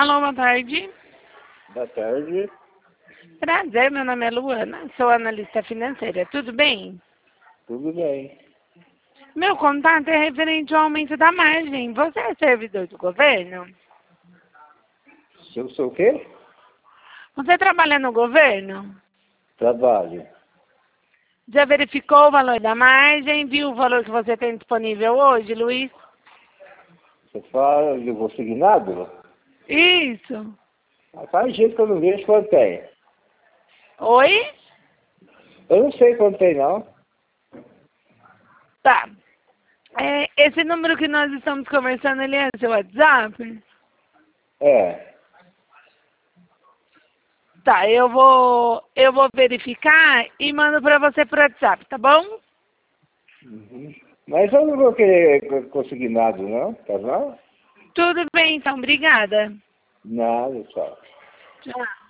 Alô, boa tarde. Boa tarde. Prazer, meu nome é Luana, sou analista financeira. Tudo bem? Tudo bem. Meu contato é referente ao aumento da margem. Você é servidor do governo? Se eu sou o quê? Você trabalha no governo? Trabalho. Já verificou o valor da margem? Viu o valor que você tem disponível hoje, Luiz? Você fala de consignado? Isso. Faz jeito que eu não vejo quanto tem. Oi? Eu não sei quanto tem, não. Tá. Esse número que nós estamos conversando, ele é seu WhatsApp? É. Tá, eu vou verificar e mando para você por WhatsApp, tá bom? Uhum. Mas eu não vou querer consignado, não. Tá bom? Tudo bem, então. Obrigada. Nada, só. Tchau.